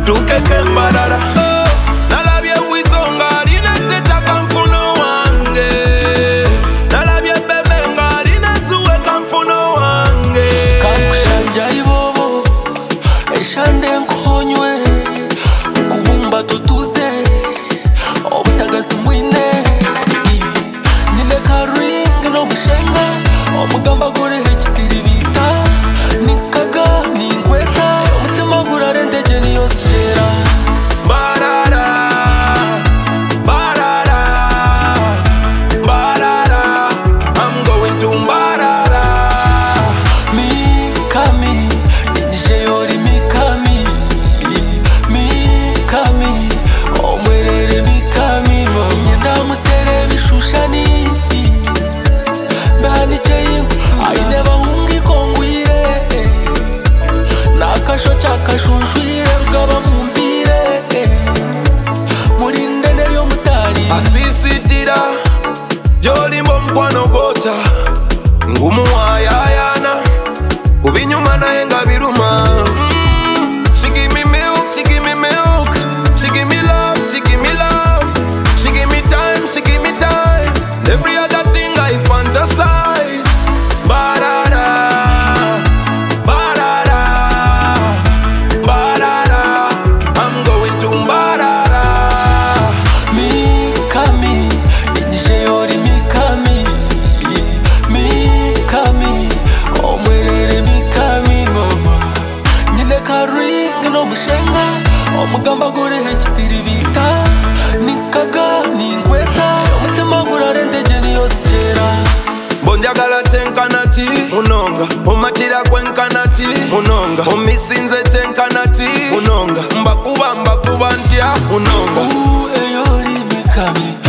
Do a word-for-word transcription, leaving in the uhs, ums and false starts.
tukeke mbarara. Nalabye wizonga lineteta kamfuno wange, nalabye bebe nga linezuwe kamfuno wange. Kakushanja ibobo eshande nkonywe kubumba tutuze obutagasi mwine ninde karingi no mushenga omugamba gore hekitiri bita nikaga ningweta umutima gurarendeje niyo sigera. Barara, barara, barara, I'm going to Barara. Mikami inje yori mikami mikami omwerere mikami nyenda mutere bishushani bani cheyingu aineba hungi kongwire nakasho chakashunshwire rugaba mumbire muri ndende ryo mutari Asisitira jolimbo mkwano gocha ngumu wayayana ubinyuma naye nga biruma. Mm, she give me milk, she give me milk, she give me love, she give me love, she give me time, she give me time. Every other thing I fantasize. Barara, barara, barara, I'm going to Barara. Mikami inje yori mikami mikami omwerere mikami mama nyine karingi no mushenga omugamba gore hekitiri bita nikaga ningweta umutima gurarendeje niyo sigera. Bonjagala chenkanati munonga omatira kwenkanati munonga omisinze chenkanati munonga mbakuba mbakuba ntya munonga. U eyori mikami